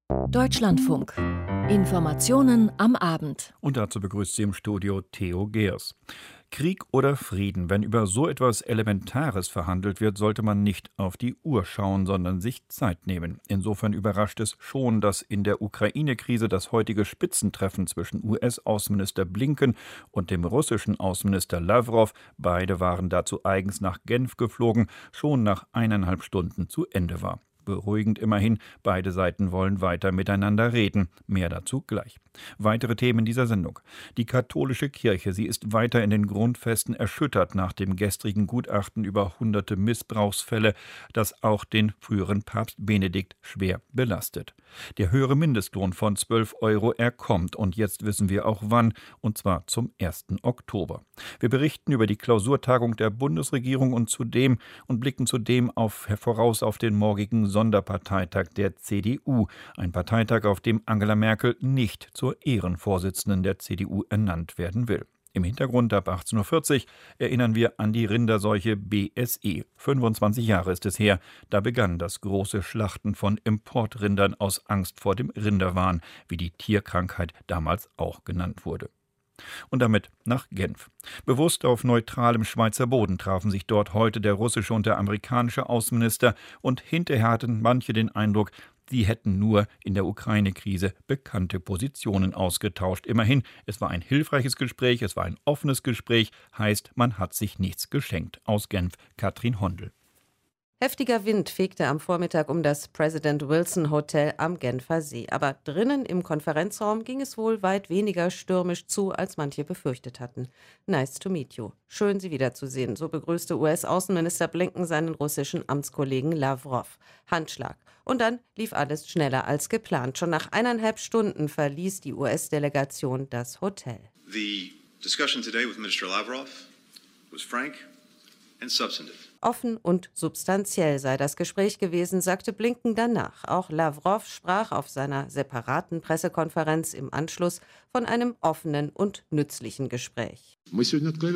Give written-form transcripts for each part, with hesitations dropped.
Deutschlandfunk. Informationen am Abend. Und dazu begrüßt sie im Studio Theo Geers. Krieg oder Frieden? Wenn über so etwas Elementares verhandelt wird, sollte man nicht auf die Uhr schauen, sondern sich Zeit nehmen. Insofern überrascht es schon, dass in der Ukraine-Krise das heutige Spitzentreffen zwischen US-Außenminister Blinken und dem russischen Außenminister Lavrov, beide waren dazu eigens nach Genf geflogen, schon nach 1,5 Stunden zu Ende war. Beruhigend immerhin, beide Seiten wollen weiter miteinander reden. Mehr dazu gleich. Weitere Themen dieser Sendung. Die katholische Kirche, sie ist weiter in den Grundfesten erschüttert nach dem gestrigen Gutachten über hunderte Missbrauchsfälle, das auch den früheren Papst Benedikt schwer belastet. Der höhere Mindestlohn von 12 Euro, er kommt und jetzt wissen wir auch wann, und zwar zum 1. Oktober. Wir berichten über die Klausurtagung der Bundesregierung und blicken zudem voraus auf den morgigen Sonderparteitag der CDU. Ein Parteitag, auf dem Angela Merkel nicht zur Ehrenvorsitzenden der CDU ernannt werden will. Im Hintergrund ab 18:40 Uhr erinnern wir an die Rinderseuche BSE. 25 Jahre ist es her. Da begann das große Schlachten von Importrindern aus Angst vor dem Rinderwahn, wie die Tierkrankheit damals auch genannt wurde. Und damit nach Genf. Bewusst auf neutralem Schweizer Boden trafen sich dort heute der russische und der amerikanische Außenminister und hinterher hatten manche den Eindruck, sie hätten nur in der Ukraine-Krise bekannte Positionen ausgetauscht. Immerhin, es war ein hilfreiches Gespräch, es war ein offenes Gespräch, heißt, man hat sich nichts geschenkt. Aus Genf, Katrin Hondel. Heftiger Wind fegte am Vormittag um das President Wilson Hotel am Genfer See. Aber drinnen im Konferenzraum ging es wohl weit weniger stürmisch zu, als manche befürchtet hatten. Nice to meet you. Schön, Sie wiederzusehen. So begrüßte US-Außenminister Blinken seinen russischen Amtskollegen Lavrov. Handschlag. Und dann lief alles schneller als geplant. Schon nach 1,5 Stunden verließ die US-Delegation das Hotel. The discussion today with Minister Lavrov was frank and substantive. Offen und substanziell sei das Gespräch gewesen, sagte Blinken danach. Auch Lavrov sprach auf seiner separaten Pressekonferenz im Anschluss von einem offenen und nützlichen Gespräch. Es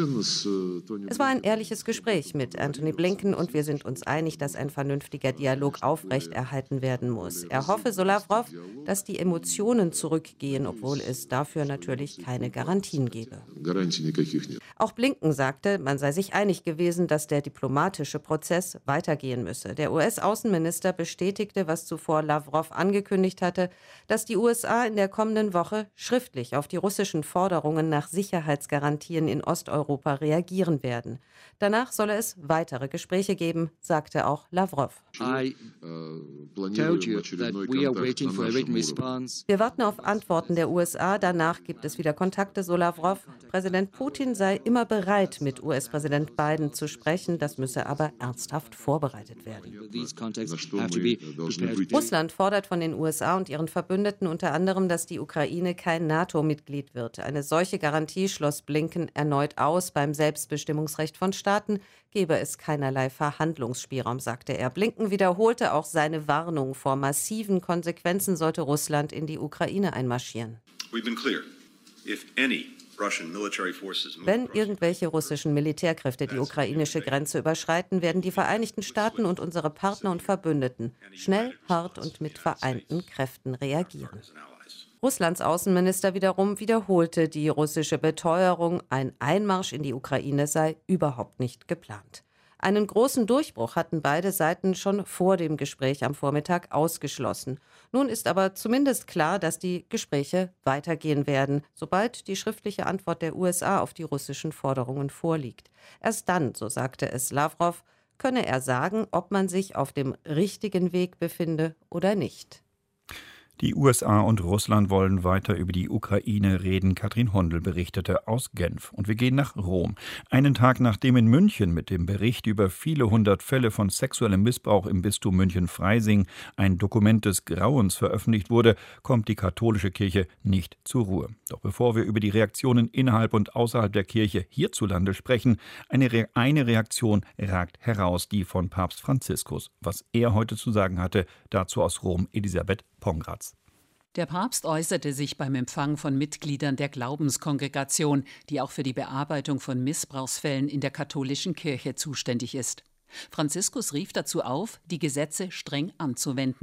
war ein ehrliches Gespräch mit Antony Blinken und wir sind uns einig, dass ein vernünftiger Dialog aufrechterhalten werden muss. Er hoffe, so Lavrov, dass die Emotionen zurückgehen, obwohl es dafür natürlich keine Garantien gebe. Auch Blinken sagte, man sei sich einig gewesen, dass der diplomatische Prozess weitergehen müsse. Der US-Außenminister bestätigte, was zuvor Lavrov angekündigt hatte, dass die USA in der kommenden Woche schriftlich auf die russischen Forderungen nach Sicherheitsgarantien in Osteuropa reagieren werden. Danach solle es weitere Gespräche geben, sagte auch Lavrov. Wir warten auf Antworten der USA, danach gibt es wieder Kontakte, so Lavrov. Präsident Putin sei immer bereit, mit US-Präsident Biden zu sprechen, das müsse aber ernsthaft vorbereitet werden. Russland fordert von den USA und ihren Verbündeten unter anderem, dass die Ukraine kein NATO-Mitglied wird. Eine solche Garantie schloss Blinken erneut aus. Beim Selbstbestimmungsrecht von Staaten gebe es keinerlei Verhandlungsspielraum, sagte er. Blinken wiederholte auch seine Warnung vor massiven Konsequenzen, sollte Russland in die Ukraine einmarschieren. Wenn irgendwelche russischen Militärkräfte die ukrainische Grenze überschreiten, werden die Vereinigten Staaten und unsere Partner und Verbündeten schnell, hart und mit vereinten Kräften reagieren. Russlands Außenminister wiederum wiederholte die russische Beteuerung, ein Einmarsch in die Ukraine sei überhaupt nicht geplant. Einen großen Durchbruch hatten beide Seiten schon vor dem Gespräch am Vormittag ausgeschlossen. Nun ist aber zumindest klar, dass die Gespräche weitergehen werden, sobald die schriftliche Antwort der USA auf die russischen Forderungen vorliegt. Erst dann, so sagte es Lavrov, könne er sagen, ob man sich auf dem richtigen Weg befinde oder nicht. Die USA und Russland wollen weiter über die Ukraine reden. Katrin Hondel berichtete aus Genf. Und wir gehen nach Rom. Einen Tag nachdem in München mit dem Bericht über viele hundert Fälle von sexuellem Missbrauch im Bistum München-Freising ein Dokument des Grauens veröffentlicht wurde, kommt die katholische Kirche nicht zur Ruhe. Doch bevor wir über die Reaktionen innerhalb und außerhalb der Kirche hierzulande sprechen, eine Reaktion ragt heraus, die von Papst Franziskus. Was er heute zu sagen hatte, dazu aus Rom Elisabeth Pongratz. Der Papst äußerte sich beim Empfang von Mitgliedern der Glaubenskongregation, die auch für die Bearbeitung von Missbrauchsfällen in der katholischen Kirche zuständig ist. Franziskus rief dazu auf, die Gesetze streng anzuwenden.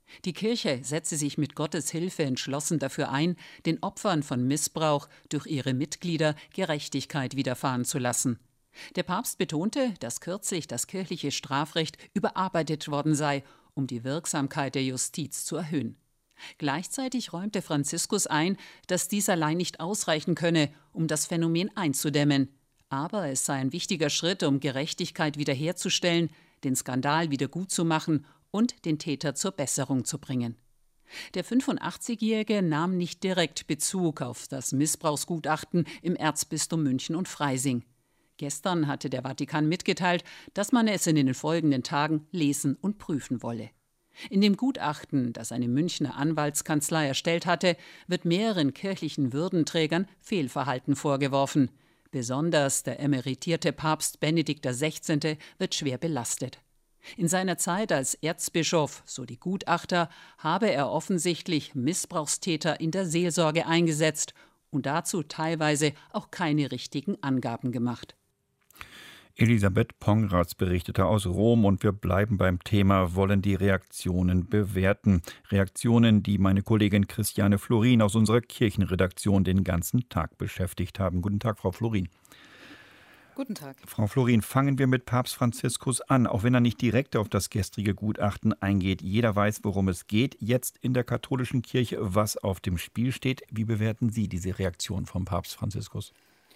Die Kirche setze sich mit Gottes Hilfe entschlossen dafür ein, den Opfern von Missbrauch durch ihre Mitglieder Gerechtigkeit widerfahren zu lassen. Der Papst betonte, dass kürzlich das kirchliche Strafrecht überarbeitet worden sei, um die Wirksamkeit der Justiz zu erhöhen. Gleichzeitig räumte Franziskus ein, dass dies allein nicht ausreichen könne, um das Phänomen einzudämmen. Aber es sei ein wichtiger Schritt, um Gerechtigkeit wiederherzustellen, den Skandal wiedergutzumachen und den Täter zur Besserung zu bringen. Der 85-Jährige nahm nicht direkt Bezug auf das Missbrauchsgutachten im Erzbistum München und Freising. Gestern hatte der Vatikan mitgeteilt, dass man es in den folgenden Tagen lesen und prüfen wolle. In dem Gutachten, das eine Münchner Anwaltskanzlei erstellt hatte, wird mehreren kirchlichen Würdenträgern Fehlverhalten vorgeworfen. Besonders der emeritierte Papst Benedikt XVI. Wird schwer belastet. In seiner Zeit als Erzbischof, so die Gutachter, habe er offensichtlich Missbrauchstäter in der Seelsorge eingesetzt und dazu teilweise auch keine richtigen Angaben gemacht. Elisabeth Pongratz berichtete aus Rom und wir bleiben beim Thema, wollen die Reaktionen bewerten. Reaktionen, die meine Kollegin Christiane Florin aus unserer Kirchenredaktion den ganzen Tag beschäftigt haben. Guten Tag, Frau Florin. Guten Tag. Frau Florin, fangen wir mit Papst Franziskus an, auch wenn er nicht direkt auf das gestrige Gutachten eingeht. Jeder weiß, worum es geht. Jetzt in der katholischen Kirche, was auf dem Spiel steht. Wie bewerten Sie diese Reaktion vom Papst Franziskus?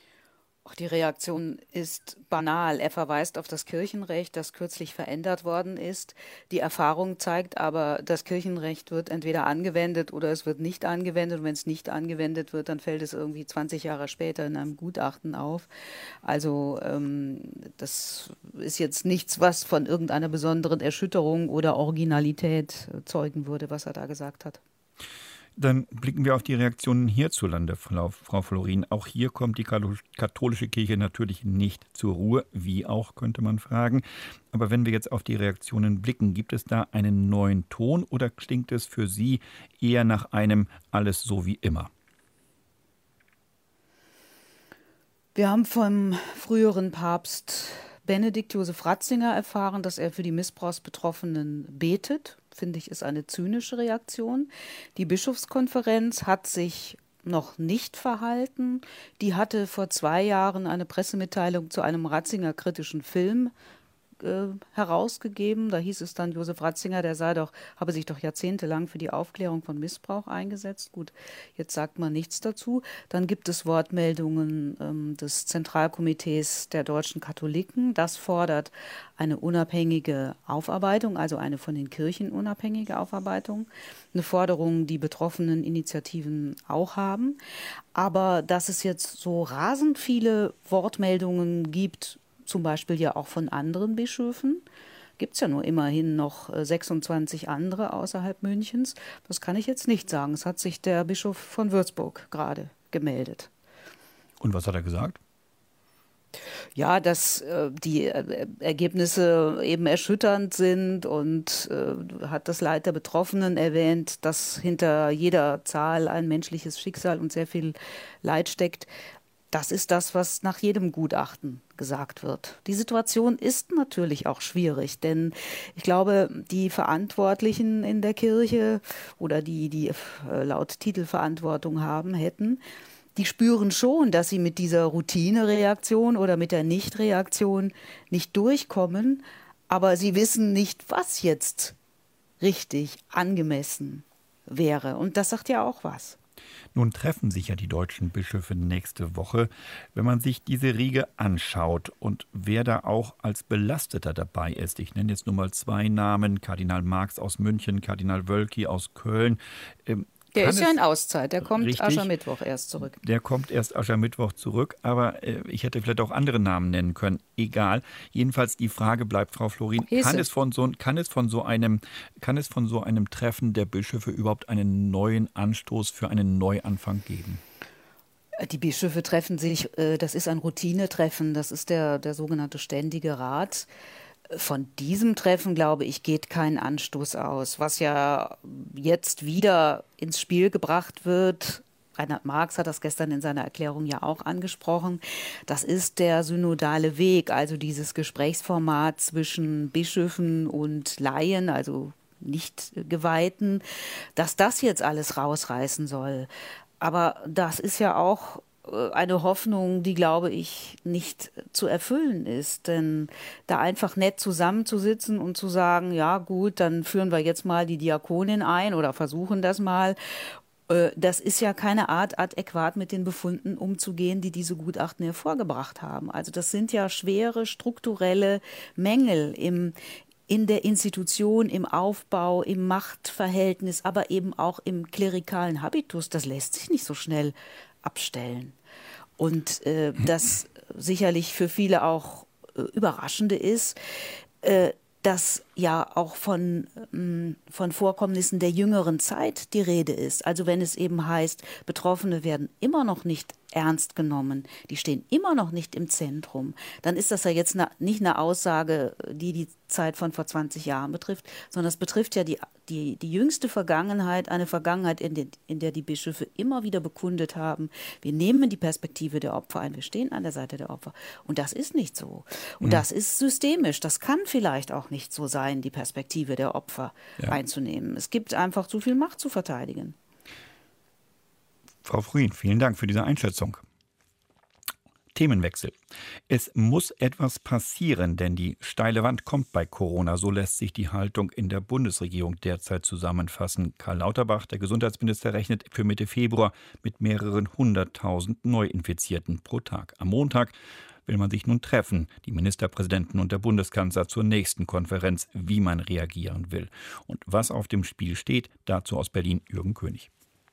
Die Reaktion ist banal. Er verweist auf das Kirchenrecht, das kürzlich verändert worden ist. Die Erfahrung zeigt aber, das Kirchenrecht wird entweder angewendet oder es wird nicht angewendet. Und wenn es nicht angewendet wird, dann fällt es irgendwie 20 Jahre später in einem Gutachten auf. Also das ist jetzt nichts, was von irgendeiner besonderen Erschütterung oder Originalität zeugen würde, was er da gesagt hat. Dann blicken wir auf die Reaktionen hierzulande, Frau Florin. Auch hier kommt die katholische Kirche natürlich nicht zur Ruhe, wie auch, könnte man fragen. Aber wenn wir jetzt auf die Reaktionen blicken, gibt es da einen neuen Ton oder klingt es für Sie eher nach einem alles so wie immer? Wir haben vom früheren Papst Benedikt Josef Ratzinger erfahren, dass er für die Missbrauchsbetroffenen betet. Finde ich, ist eine zynische Reaktion. Die Bischofskonferenz hat sich noch nicht verhalten. Die hatte vor 2 Jahren eine Pressemitteilung zu einem Ratzinger-kritischen Film herausgegeben. Da hieß es dann, Josef Ratzinger, habe sich doch jahrzehntelang für die Aufklärung von Missbrauch eingesetzt. Gut, jetzt sagt man nichts dazu. Dann gibt es Wortmeldungen des Zentralkomitees der deutschen Katholiken. Das fordert eine unabhängige Aufarbeitung, also eine von den Kirchen unabhängige Aufarbeitung. Eine Forderung, die betroffenen Initiativen auch haben. Aber dass es jetzt so rasend viele Wortmeldungen gibt, zum Beispiel ja auch von anderen Bischöfen. Gibt es ja nur immerhin noch 26 andere außerhalb Münchens. Das kann ich jetzt nicht sagen. Es hat sich der Bischof von Würzburg gerade gemeldet. Und was hat er gesagt? Ja, dass die Ergebnisse eben erschütternd sind und hat das Leid der Betroffenen erwähnt, dass hinter jeder Zahl ein menschliches Schicksal und sehr viel Leid steckt. Das ist das, was nach jedem Gutachten gesagt wird. Die Situation ist natürlich auch schwierig, denn ich glaube, die Verantwortlichen in der Kirche oder die laut Titel Verantwortung hätten, die spüren schon, dass sie mit dieser Routinereaktion oder mit der Nichtreaktion nicht durchkommen, aber sie wissen nicht, was jetzt richtig angemessen wäre. Und das sagt ja auch was. Nun treffen sich ja die deutschen Bischöfe nächste Woche. Wenn man sich diese Riege anschaut und wer da auch als Belasteter dabei ist, ich nenne jetzt nur mal 2 Namen, Kardinal Marx aus München, Kardinal Wölki aus Köln. Der ist ja in Auszeit, der kommt richtig, Aschermittwoch erst zurück. Der kommt erst Aschermittwoch zurück, aber ich hätte vielleicht auch andere Namen nennen können. Egal. Jedenfalls die Frage bleibt, Frau Florin, kann es von so einem Treffen der Bischöfe überhaupt einen neuen Anstoß für einen Neuanfang geben? Die Bischöfe treffen sich, das ist ein Routinetreffen, das ist der sogenannte Ständige Rat. Von diesem Treffen, glaube ich, geht kein Anstoß aus. Was ja jetzt wieder ins Spiel gebracht wird, Reinhard Marx hat das gestern in seiner Erklärung ja auch angesprochen, das ist der synodale Weg, also dieses Gesprächsformat zwischen Bischöfen und Laien, also Nicht-Geweihten, dass das jetzt alles rausreißen soll. Aber das ist ja auch eine Hoffnung, die, glaube ich, nicht zu erfüllen ist. Denn da einfach nett zusammenzusitzen und zu sagen, ja gut, dann führen wir jetzt mal die Diakonin ein oder versuchen das mal, das ist ja keine Art, adäquat mit den Befunden umzugehen, die diese Gutachten hervorgebracht haben. Also das sind ja schwere strukturelle Mängel in der Institution, im Aufbau, im Machtverhältnis, aber eben auch im klerikalen Habitus. Das lässt sich nicht so schnell abstellen. Und das sicherlich für viele auch Überraschende ist, dass ja auch von Vorkommnissen der jüngeren Zeit die Rede ist. Also wenn es eben heißt, Betroffene werden immer noch nicht ernst genommen, die stehen immer noch nicht im Zentrum, dann ist das ja jetzt nicht eine Aussage, die Zeit von vor 20 Jahren betrifft, sondern es betrifft ja die jüngste Vergangenheit, eine Vergangenheit, in der die Bischöfe immer wieder bekundet haben, wir nehmen die Perspektive der Opfer ein, wir stehen an der Seite der Opfer. Und das ist nicht so. Und das ist systemisch. Das kann vielleicht auch nicht so sein, die Perspektive der Opfer einzunehmen. Es gibt einfach zu viel Macht zu verteidigen. Frau Fruin, vielen Dank für diese Einschätzung. Themenwechsel. Es muss etwas passieren, denn die steile Wand kommt bei Corona. So lässt sich die Haltung in der Bundesregierung derzeit zusammenfassen. Karl Lauterbach, der Gesundheitsminister, rechnet für Mitte Februar mit mehreren 100.000 Neuinfizierten pro Tag. Am Montag will man sich nun treffen, die Ministerpräsidenten und der Bundeskanzler, zur nächsten Konferenz, wie man reagieren will. Und was auf dem Spiel steht, dazu aus Berlin Jürgen König.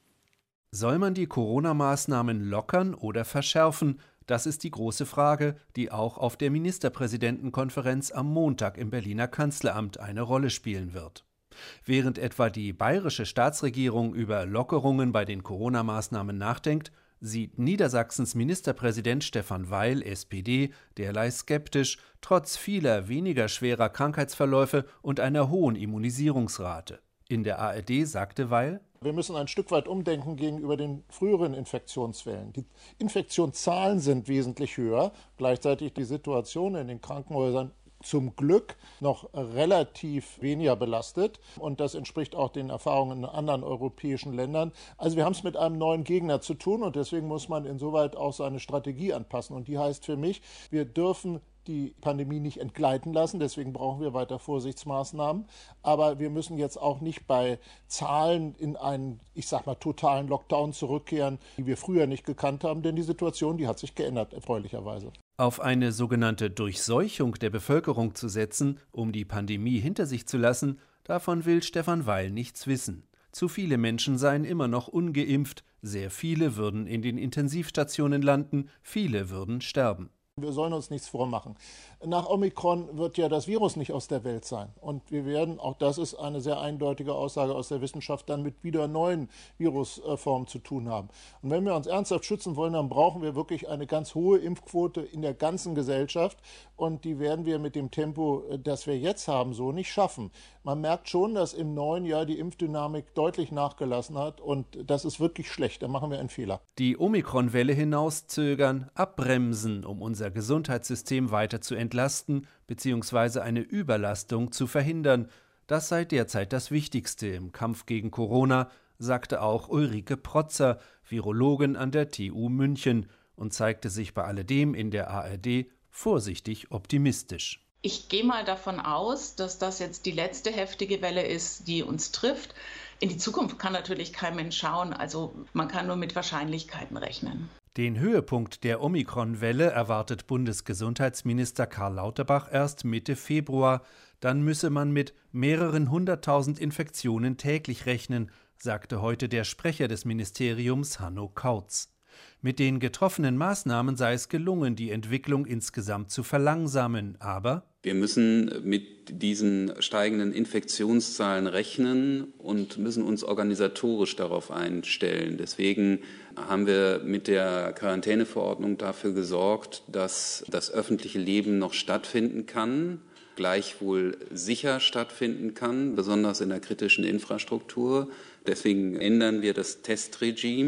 Soll man die Corona-Maßnahmen lockern oder verschärfen? Das ist die große Frage, die auch auf der Ministerpräsidentenkonferenz am Montag im Berliner Kanzleramt eine Rolle spielen wird. Während etwa die bayerische Staatsregierung über Lockerungen bei den Corona-Maßnahmen nachdenkt, sieht Niedersachsens Ministerpräsident Stefan Weil, SPD, derlei skeptisch, trotz vieler weniger schwerer Krankheitsverläufe und einer hohen Immunisierungsrate. In der ARD sagte Weil: Wir müssen ein Stück weit umdenken gegenüber den früheren Infektionswellen. Die Infektionszahlen sind wesentlich höher, gleichzeitig die Situation in den Krankenhäusern zum Glück noch relativ weniger belastet, und das entspricht auch den Erfahrungen in anderen europäischen Ländern. Also wir haben es mit einem neuen Gegner zu tun, und deswegen muss man insoweit auch seine Strategie anpassen, und die heißt für mich, wir dürfen die Pandemie nicht entgleiten lassen, deswegen brauchen wir weiter Vorsichtsmaßnahmen, aber wir müssen jetzt auch nicht bei Zahlen in einen, ich sag mal, totalen Lockdown zurückkehren, die wir früher nicht gekannt haben, denn die Situation, die hat sich geändert, erfreulicherweise. Auf eine sogenannte Durchseuchung der Bevölkerung zu setzen, um die Pandemie hinter sich zu lassen, davon will Stefan Weil nichts wissen. Zu viele Menschen seien immer noch ungeimpft, sehr viele würden in den Intensivstationen landen, viele würden sterben. Wir sollen uns nichts vormachen. Nach Omikron wird ja das Virus nicht aus der Welt sein. Und wir werden, auch das ist eine sehr eindeutige Aussage aus der Wissenschaft, dann mit wieder neuen Virusformen zu tun haben. Und wenn wir uns ernsthaft schützen wollen, dann brauchen wir wirklich eine ganz hohe Impfquote in der ganzen Gesellschaft. Und die werden wir mit dem Tempo, das wir jetzt haben, so nicht schaffen. Man merkt schon, dass im neuen Jahr die Impfdynamik deutlich nachgelassen hat. Und das ist wirklich schlecht. Da machen wir einen Fehler. Die Omikron-Welle hinauszögern, abbremsen, um unser Gesundheitssystem weiter zu entlasten bzw. eine Überlastung zu verhindern. Das sei derzeit das Wichtigste im Kampf gegen Corona, sagte auch Ulrike Protzer, Virologin an der TU München, und zeigte sich bei alledem in der ARD vorsichtig optimistisch. Ich gehe mal davon aus, dass das jetzt die letzte heftige Welle ist, die uns trifft. In die Zukunft kann natürlich kein Mensch schauen, also man kann nur mit Wahrscheinlichkeiten rechnen. Den Höhepunkt der Omikron-Welle erwartet Bundesgesundheitsminister Karl Lauterbach erst Mitte Februar. Dann müsse man mit mehreren 100.000 Infektionen täglich rechnen, sagte heute der Sprecher des Ministeriums Hanno Kautz. Mit den getroffenen Maßnahmen sei es gelungen, die Entwicklung insgesamt zu verlangsamen, aber wir müssen mit diesen steigenden Infektionszahlen rechnen und müssen uns organisatorisch darauf einstellen. Deswegen haben wir mit der Quarantäneverordnung dafür gesorgt, dass das öffentliche Leben noch stattfinden kann, gleichwohl sicher stattfinden kann, besonders in der kritischen Infrastruktur. Deswegen ändern wir das Testregime.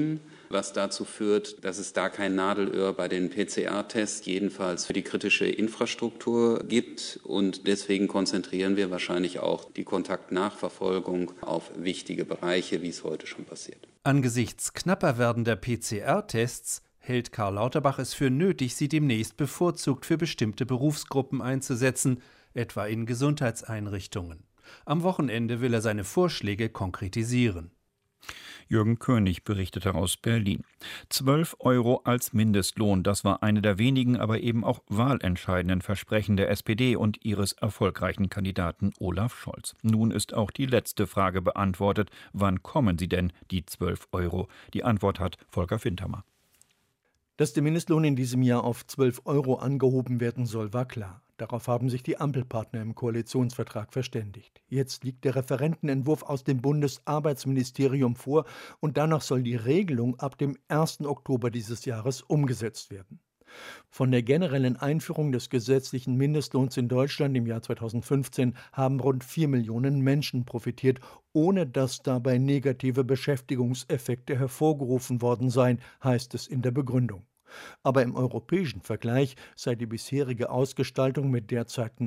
was dazu führt, dass es da kein Nadelöhr bei den PCR-Tests, jedenfalls für die kritische Infrastruktur gibt. Und deswegen konzentrieren wir wahrscheinlich auch die Kontaktnachverfolgung auf wichtige Bereiche, wie es heute schon passiert. Angesichts knapper werdender PCR-Tests hält Karl Lauterbach es für nötig, sie demnächst bevorzugt für bestimmte Berufsgruppen einzusetzen, etwa in Gesundheitseinrichtungen. Am Wochenende will er seine Vorschläge konkretisieren. Jürgen König berichtete aus Berlin. 12 € als Mindestlohn, das war eine der wenigen, aber eben auch wahlentscheidenden Versprechen der SPD und ihres erfolgreichen Kandidaten Olaf Scholz. Nun ist auch die letzte Frage beantwortet. Wann kommen sie denn, die 12 €? Die Antwort hat Volker Fintermer. Dass der Mindestlohn in diesem Jahr auf 12 € angehoben werden soll, war klar. Darauf haben sich die Ampelpartner im Koalitionsvertrag verständigt. Jetzt liegt der Referentenentwurf aus dem Bundesarbeitsministerium vor und danach soll die Regelung ab dem 1. Oktober dieses Jahres umgesetzt werden. Von der generellen Einführung des gesetzlichen Mindestlohns in Deutschland im Jahr 2015 haben rund 4 Millionen Menschen profitiert, ohne dass dabei negative Beschäftigungseffekte hervorgerufen worden seien, heißt es in der Begründung. Aber im europäischen Vergleich sei die bisherige Ausgestaltung mit derzeit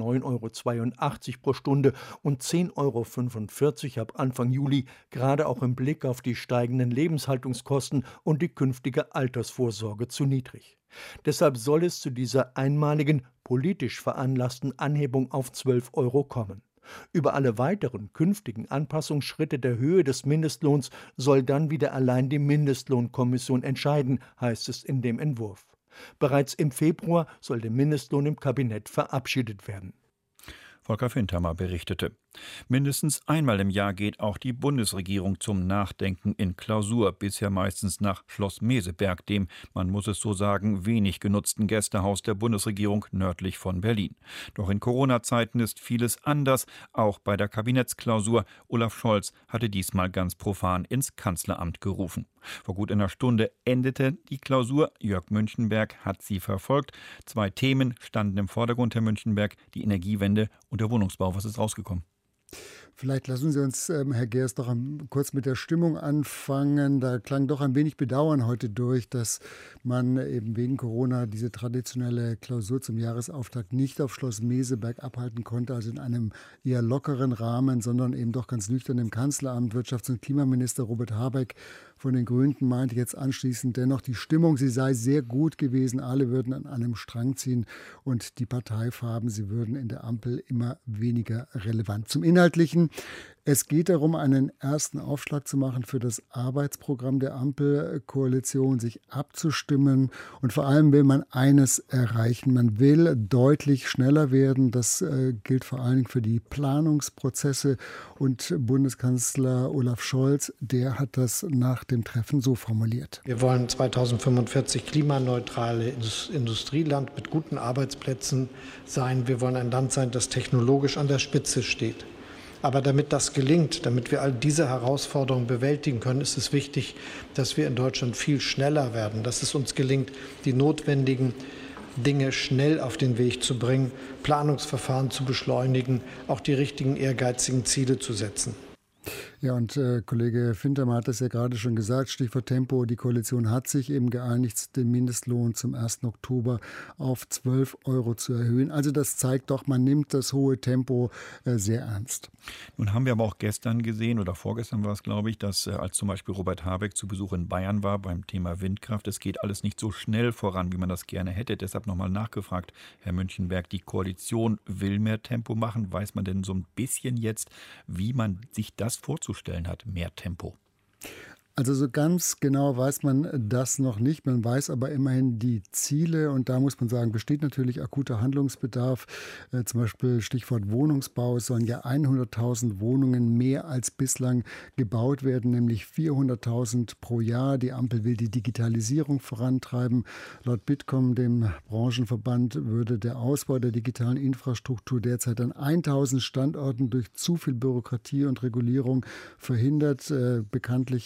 9,82 € pro Stunde und 10,45 € ab Anfang Juli gerade auch im Blick auf die steigenden Lebenshaltungskosten und die künftige Altersvorsorge zu niedrig. Deshalb soll es zu dieser einmaligen, politisch veranlassten Anhebung auf 12 € kommen. Über alle weiteren künftigen Anpassungsschritte der Höhe des Mindestlohns soll dann wieder allein die Mindestlohnkommission entscheiden, heißt es in dem Entwurf. Bereits im Februar soll der Mindestlohn im Kabinett verabschiedet werden. Volker Fintermer berichtete. Mindestens einmal im Jahr geht auch die Bundesregierung zum Nachdenken in Klausur, bisher meistens nach Schloss Meseberg, dem, man muss es so sagen, wenig genutzten Gästehaus der Bundesregierung nördlich von Berlin. Doch in Corona-Zeiten ist vieles anders, auch bei der Kabinettsklausur. Olaf Scholz hatte diesmal ganz profan ins Kanzleramt gerufen. Vor gut einer Stunde endete die Klausur. Jörg Münchenberg hat sie verfolgt. 2 Themen standen im Vordergrund, Herr Münchenberg, die Energiewende und der Wohnungsbau. Was ist rausgekommen? Vielleicht lassen Sie uns, Herr Geers, doch kurz mit der Stimmung anfangen. Da klang doch ein wenig Bedauern heute durch, dass man eben wegen Corona diese traditionelle Klausur zum Jahresauftakt nicht auf Schloss Meseberg abhalten konnte, also in einem eher lockeren Rahmen, sondern eben doch ganz nüchtern im Kanzleramt. Wirtschafts- und Klimaminister Robert Habeck von den Grünen meinte jetzt anschließend dennoch, die Stimmung, sie sei sehr gut gewesen. Alle würden an einem Strang ziehen und die Parteifarben, sie würden in der Ampel immer weniger relevant. Zum Inhaltlichen. Es geht darum, einen ersten Aufschlag zu machen für das Arbeitsprogramm der Ampelkoalition, sich abzustimmen. Und vor allem will man eines erreichen. Man will deutlich schneller werden. Das gilt vor allen Dingen für die Planungsprozesse. Und Bundeskanzler Olaf Scholz, der hat das nach dem Treffen so formuliert. Wir wollen 2045 klimaneutrale Industrieland mit guten Arbeitsplätzen sein. Wir wollen ein Land sein, das technologisch an der Spitze steht. Aber damit das gelingt, damit wir all diese Herausforderungen bewältigen können, ist es wichtig, dass wir in Deutschland viel schneller werden, dass es uns gelingt, die notwendigen Dinge schnell auf den Weg zu bringen, Planungsverfahren zu beschleunigen, auch die richtigen ehrgeizigen Ziele zu setzen. Ja, und Kollege Fintermer hat das ja gerade schon gesagt, Stichwort Tempo. Die Koalition hat sich eben geeinigt, den Mindestlohn zum 1. Oktober auf 12 € zu erhöhen. Also das zeigt doch, man nimmt das hohe Tempo sehr ernst. Nun haben wir aber auch gestern gesehen, oder vorgestern war es, glaube ich, dass als zum Beispiel Robert Habeck zu Besuch in Bayern war beim Thema Windkraft, es geht alles nicht so schnell voran, wie man das gerne hätte. Deshalb nochmal nachgefragt, Herr Münchenberg, die Koalition will mehr Tempo machen. Weiß man denn so ein bisschen jetzt, wie man sich das vorzustellen hat, mehr Tempo? Also so ganz genau weiß man das noch nicht. Man weiß aber immerhin die Ziele und da muss man sagen, besteht natürlich akuter Handlungsbedarf. Zum Beispiel Stichwort Wohnungsbau. Es sollen ja 100.000 Wohnungen mehr als bislang gebaut werden, nämlich 400.000 pro Jahr. Die Ampel will die Digitalisierung vorantreiben. Laut Bitkom, dem Branchenverband, würde der Ausbau der digitalen Infrastruktur derzeit an 1.000 Standorten durch zu viel Bürokratie und Regulierung verhindert. Bekanntlich ja die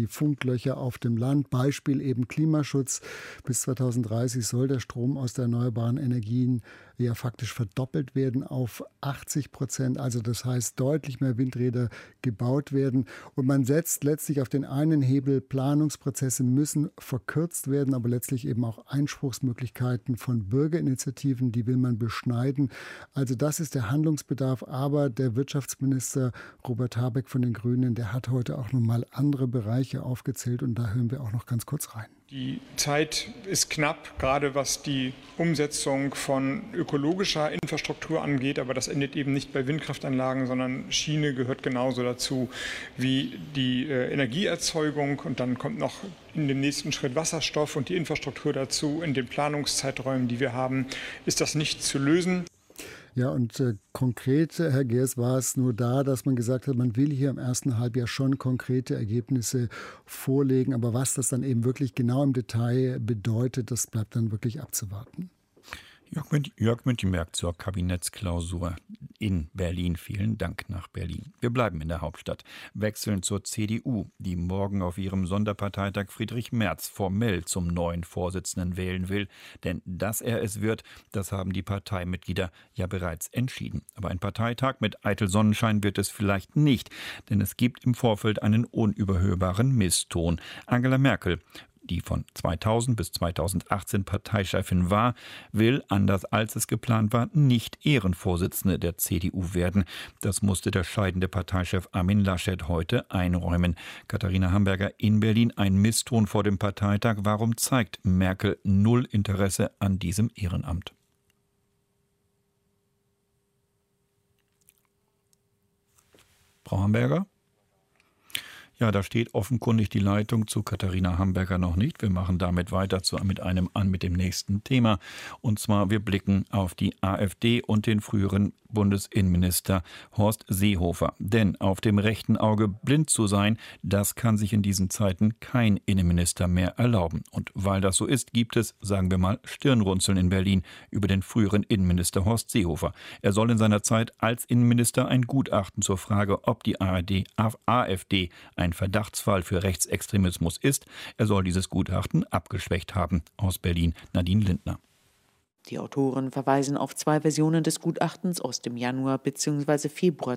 die Funklöcher auf dem Land. Beispiel eben Klimaschutz. Bis 2030 soll der Strom aus der erneuerbaren Energien ja faktisch verdoppelt werden auf 80%. Also das heißt, deutlich mehr Windräder gebaut werden. Und man setzt letztlich auf den einen Hebel, Planungsprozesse müssen verkürzt werden, aber letztlich eben auch Einspruchsmöglichkeiten von Bürgerinitiativen, die will man beschneiden. Also das ist der Handlungsbedarf. Aber der Wirtschaftsminister Robert Habeck von den Grünen, der hat heute auch nochmal andere Bereiche aufgezählt und da hören wir auch noch ganz kurz rein. Die Zeit ist knapp, gerade was die Umsetzung von ökologischer Infrastruktur angeht. Aber das endet eben nicht bei Windkraftanlagen, sondern Schiene gehört genauso dazu wie die Energieerzeugung. Und dann kommt noch in dem nächsten Schritt Wasserstoff und die Infrastruktur dazu. In den Planungszeiträumen, die wir haben, ist das nicht zu lösen. Ja, und konkret, Herr Geers, war es nur da, dass man gesagt hat, man will hier im ersten Halbjahr schon konkrete Ergebnisse vorlegen. Aber was das dann eben wirklich genau im Detail bedeutet, das bleibt dann wirklich abzuwarten. Jörg Münchenberg zur Kabinettsklausur in Berlin. Vielen Dank nach Berlin. Wir bleiben in der Hauptstadt. Wechseln zur CDU, die morgen auf ihrem Sonderparteitag Friedrich Merz formell zum neuen Vorsitzenden wählen will. Denn dass er es wird, das haben die Parteimitglieder ja bereits entschieden. Aber ein Parteitag mit eitel Sonnenschein wird es vielleicht nicht. Denn es gibt im Vorfeld einen unüberhörbaren Misston. Angela Merkel, die von 2000 bis 2018 Parteichefin war, will, anders als es geplant war, nicht Ehrenvorsitzende der CDU werden. Das musste der scheidende Parteichef Armin Laschet heute einräumen. Katharina Hamburger in Berlin, ein Misston vor dem Parteitag. Warum zeigt Merkel null Interesse an diesem Ehrenamt? Frau Hamburger? Ja, da steht offenkundig die Leitung zu Katharina Hamburger noch nicht. Wir machen damit weiter mit dem nächsten Thema. Und zwar, wir blicken auf die AfD und den früheren Bundesinnenminister Horst Seehofer. Denn auf dem rechten Auge blind zu sein, das kann sich in diesen Zeiten kein Innenminister mehr erlauben. Und weil das so ist, gibt es, sagen wir mal, Stirnrunzeln in Berlin über den früheren Innenminister Horst Seehofer. Er soll in seiner Zeit als Innenminister ein Gutachten zur Frage, ob die AfD ein Verdachtsfall für Rechtsextremismus ist. Er soll dieses Gutachten abgeschwächt haben. Aus Berlin Nadine Lindner. Die Autoren verweisen auf 2 Versionen des Gutachtens aus dem Januar bzw. Februar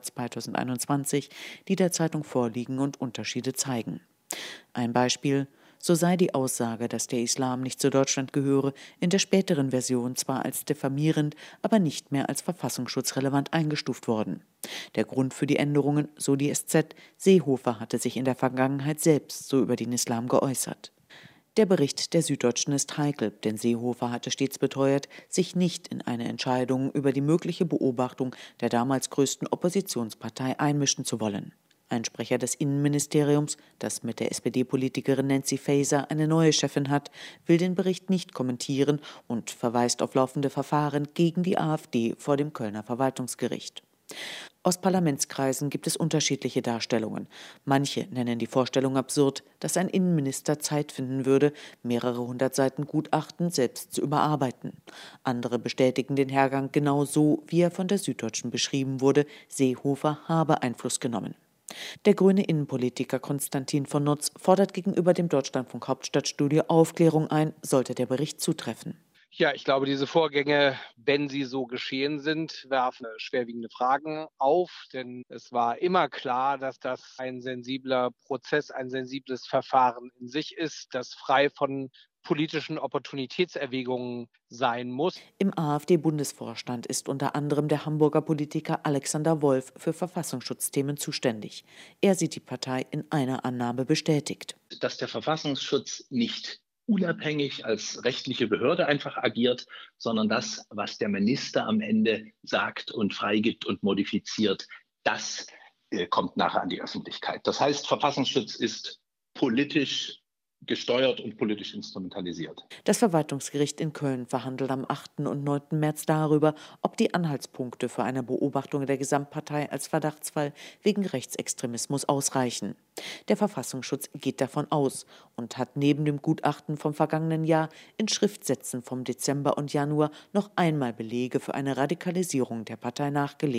2021, die der Zeitung vorliegen und Unterschiede zeigen. Ein Beispiel: So sei die Aussage, dass der Islam nicht zu Deutschland gehöre, in der späteren Version zwar als diffamierend, aber nicht mehr als verfassungsschutzrelevant eingestuft worden. Der Grund für die Änderungen, so die SZ: Seehofer hatte sich in der Vergangenheit selbst so über den Islam geäußert. Der Bericht der Süddeutschen ist heikel, denn Seehofer hatte stets beteuert, sich nicht in eine Entscheidung über die mögliche Beobachtung der damals größten Oppositionspartei einmischen zu wollen. Ein Sprecher des Innenministeriums, das mit der SPD-Politikerin Nancy Faeser eine neue Chefin hat, will den Bericht nicht kommentieren und verweist auf laufende Verfahren gegen die AfD vor dem Kölner Verwaltungsgericht. Aus Parlamentskreisen gibt es unterschiedliche Darstellungen. Manche nennen die Vorstellung absurd, dass ein Innenminister Zeit finden würde, mehrere 100 Seiten Gutachten selbst zu überarbeiten. Andere bestätigen den Hergang genau so, wie er von der Süddeutschen beschrieben wurde: Seehofer habe Einfluss genommen. Der grüne Innenpolitiker Konstantin von Notz fordert gegenüber dem Deutschlandfunk Hauptstadtstudio Aufklärung ein, sollte der Bericht zutreffen. Ja, ich glaube, diese Vorgänge, wenn sie so geschehen sind, werfen schwerwiegende Fragen auf. Denn es war immer klar, dass das ein sensibler Prozess, ein sensibles Verfahren in sich ist, das frei von politischen Opportunitätserwägungen sein muss. Im AfD-Bundesvorstand ist unter anderem der Hamburger Politiker Alexander Wolf für Verfassungsschutzthemen zuständig. Er sieht die Partei in einer Annahme bestätigt. Dass der Verfassungsschutz nicht unabhängig als rechtliche Behörde einfach agiert, sondern das, was der Minister am Ende sagt und freigibt und modifiziert, das kommt nachher an die Öffentlichkeit. Das heißt, Verfassungsschutz ist politisch gesteuert und politisch instrumentalisiert. Das Verwaltungsgericht in Köln verhandelt am 8. und 9. März darüber, ob die Anhaltspunkte für eine Beobachtung der Gesamtpartei als Verdachtsfall wegen Rechtsextremismus ausreichen. Der Verfassungsschutz geht davon aus und hat neben dem Gutachten vom vergangenen Jahr in Schriftsätzen vom Dezember und Januar noch einmal Belege für eine Radikalisierung der Partei nachgelegt.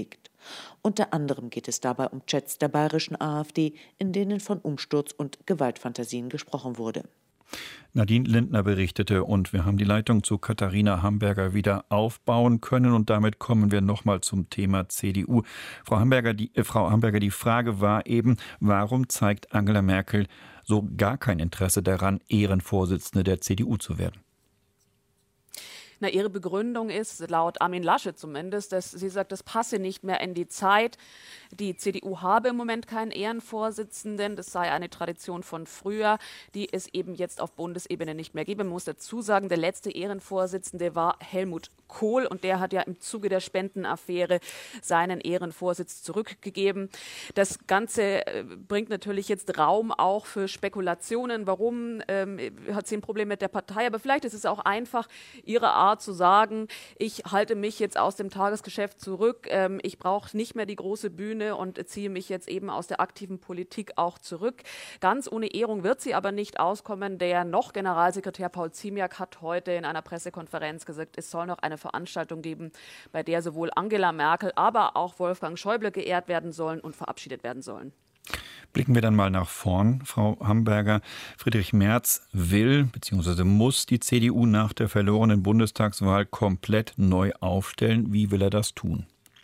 Unter anderem geht es dabei um Chats der bayerischen AfD, in denen von Umsturz und Gewaltfantasien gesprochen wurde. Nadine Lindner berichtete und wir haben die Leitung zu Katharina Hamberger wieder aufbauen können und damit kommen wir nochmal zum Thema CDU. Frau Hamberger, die Frage war eben, warum zeigt Angela Merkel so gar kein Interesse daran, Ehrenvorsitzende der CDU zu werden? Na, ihre Begründung ist, laut Armin Laschet zumindest, dass sie sagt, das passe nicht mehr in die Zeit. Die CDU habe im Moment keinen Ehrenvorsitzenden. Das sei eine Tradition von früher, die es eben jetzt auf Bundesebene nicht mehr gebe. Man muss dazu sagen, der letzte Ehrenvorsitzende war Helmut Kohl und der hat ja im Zuge der Spendenaffäre seinen Ehrenvorsitz zurückgegeben. Das Ganze bringt natürlich jetzt Raum auch für Spekulationen. Warum hat sie ein Problem mit der Partei? Aber vielleicht ist es auch einfach ihre Art zu sagen, ich halte mich jetzt aus dem Tagesgeschäft zurück, ich brauche nicht mehr die große Bühne und ziehe mich jetzt eben aus der aktiven Politik auch zurück. Ganz ohne Ehrung wird sie aber nicht auskommen. Der noch Generalsekretär Paul Ziemiak hat heute in einer Pressekonferenz gesagt, es soll noch eine Veranstaltung geben, bei der sowohl Angela Merkel, aber auch Wolfgang Schäuble geehrt werden sollen und verabschiedet werden sollen. Blicken wir dann mal nach vorn, Frau Hamberger. Friedrich Merz will bzw. muss die CDU nach der verlorenen Bundestagswahl komplett neu aufstellen. Wie will er das tun?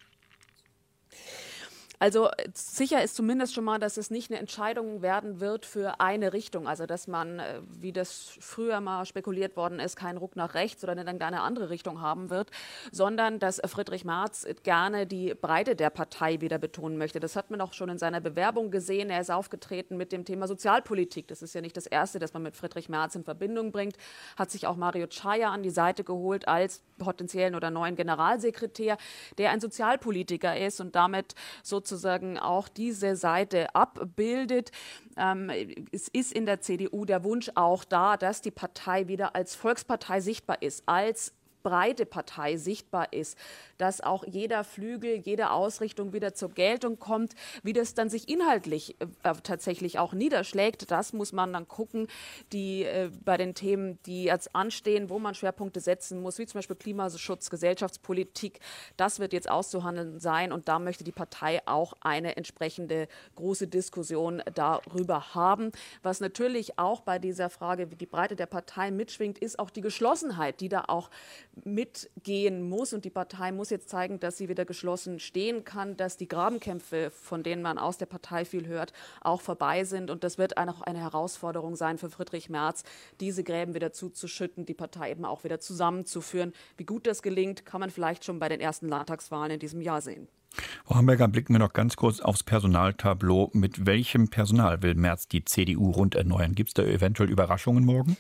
Also sicher ist zumindest schon mal, dass es nicht eine Entscheidung werden wird für eine Richtung. Also dass man, wie das früher mal spekuliert worden ist, keinen Ruck nach rechts oder dann eine andere Richtung haben wird, sondern dass Friedrich Merz gerne die Breite der Partei wieder betonen möchte. Das hat man auch schon in seiner Bewerbung gesehen. Er ist aufgetreten mit dem Thema Sozialpolitik. Das ist ja nicht das Erste, das man mit Friedrich Merz in Verbindung bringt. Hat sich auch Mario Czaja an die Seite geholt als potenziellen oder neuen Generalsekretär, der ein Sozialpolitiker ist und damit sozusagen auch diese Seite abbildet. Es ist in der CDU der Wunsch auch da, dass die Partei wieder als Volkspartei sichtbar ist, als breite Partei sichtbar ist, dass auch jeder Flügel, jede Ausrichtung wieder zur Geltung kommt. Wie das dann sich inhaltlich tatsächlich auch niederschlägt, das muss man dann gucken, bei den Themen, die jetzt anstehen, wo man Schwerpunkte setzen muss, wie zum Beispiel Klimaschutz, Gesellschaftspolitik. Das wird jetzt auszuhandeln sein und da möchte die Partei auch eine entsprechende große Diskussion darüber haben. Was natürlich auch bei dieser Frage, wie die Breite der Partei mitschwingt, ist auch die Geschlossenheit, die da auch mitgehen muss. Und die Partei muss jetzt zeigen, dass sie wieder geschlossen stehen kann, dass die Grabenkämpfe, von denen man aus der Partei viel hört, auch vorbei sind. Und das wird auch eine Herausforderung sein für Friedrich Merz, diese Gräben wieder zuzuschütten, die Partei eben auch wieder zusammenzuführen. Wie gut das gelingt, kann man vielleicht schon bei den ersten Landtagswahlen in diesem Jahr sehen. Frau Hamberger, blicken wir noch ganz kurz aufs Personaltableau. Mit welchem Personal will Merz die CDU rund erneuern? Gibt es da eventuell Überraschungen morgen?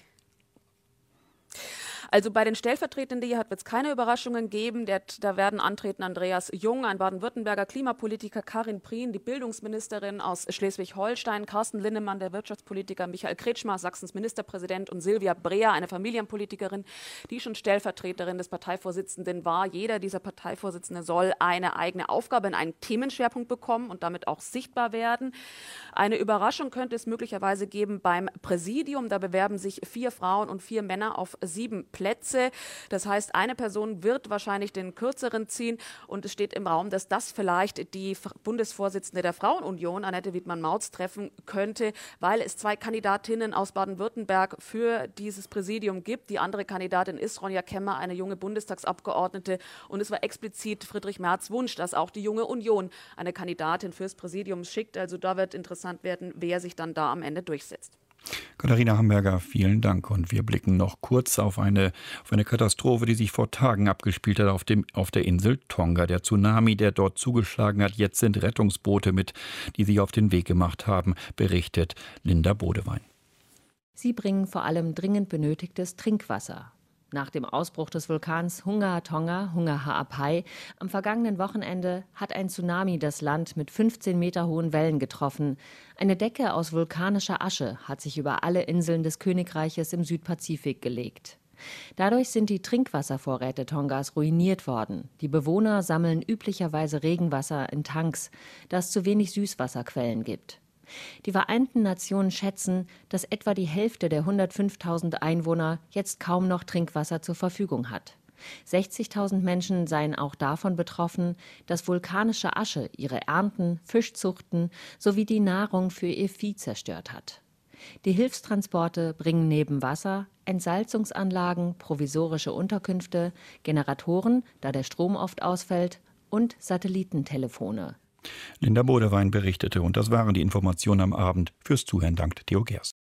Also bei den Stellvertretenden wird es keine Überraschungen geben. Da werden antreten Andreas Jung, ein Baden-Württemberger Klimapolitiker, Karin Prien, die Bildungsministerin aus Schleswig-Holstein, Carsten Linnemann, der Wirtschaftspolitiker, Michael Kretschmer, Sachsens Ministerpräsident und Silvia Breer, eine Familienpolitikerin, die schon Stellvertreterin des Parteivorsitzenden war. Jeder dieser Parteivorsitzende soll eine eigene Aufgabe in einen Themenschwerpunkt bekommen und damit auch sichtbar werden. Eine Überraschung könnte es möglicherweise geben beim Präsidium. Da bewerben sich 4 Frauen und 4 Männer auf 7 Plätze. Das heißt, eine Person wird wahrscheinlich den kürzeren ziehen und es steht im Raum, dass das vielleicht die Bundesvorsitzende der Frauenunion, Annette Wiedmann-Mautz, treffen könnte, weil es 2 Kandidatinnen aus Baden-Württemberg für dieses Präsidium gibt. Die andere Kandidatin ist Ronja Kemmer, eine junge Bundestagsabgeordnete und es war explizit Friedrich Merz' Wunsch, dass auch die junge Union eine Kandidatin fürs Präsidium schickt. Also da wird interessant werden, wer sich dann da am Ende durchsetzt. Katharina Hamberger, vielen Dank. Und wir blicken noch kurz auf eine Katastrophe, die sich vor Tagen abgespielt hat auf der Insel Tonga. Der Tsunami, der dort zugeschlagen hat, jetzt sind Rettungsboote die sich auf den Weg gemacht haben, berichtet Linda Bodewein. Sie bringen vor allem dringend benötigtes Trinkwasser. Nach dem Ausbruch des Vulkans Hunga Tonga, Hunga Ha'apai, am vergangenen Wochenende hat ein Tsunami das Land mit 15 Meter hohen Wellen getroffen. Eine Decke aus vulkanischer Asche hat sich über alle Inseln des Königreiches im Südpazifik gelegt. Dadurch sind die Trinkwasservorräte Tongas ruiniert worden. Die Bewohner sammeln üblicherweise Regenwasser in Tanks, da es zu wenig Süßwasserquellen gibt. Die Vereinten Nationen schätzen, dass etwa die Hälfte der 105.000 Einwohner jetzt kaum noch Trinkwasser zur Verfügung hat. 60.000 Menschen seien auch davon betroffen, dass vulkanische Asche ihre Ernten, Fischzuchten sowie die Nahrung für ihr Vieh zerstört hat. Die Hilfstransporte bringen neben Wasser Entsalzungsanlagen, provisorische Unterkünfte, Generatoren, da der Strom oft ausfällt, und Satellitentelefone. Linda Bodewein berichtete, und das waren die Informationen am Abend. Fürs Zuhören dankt Theo Gers.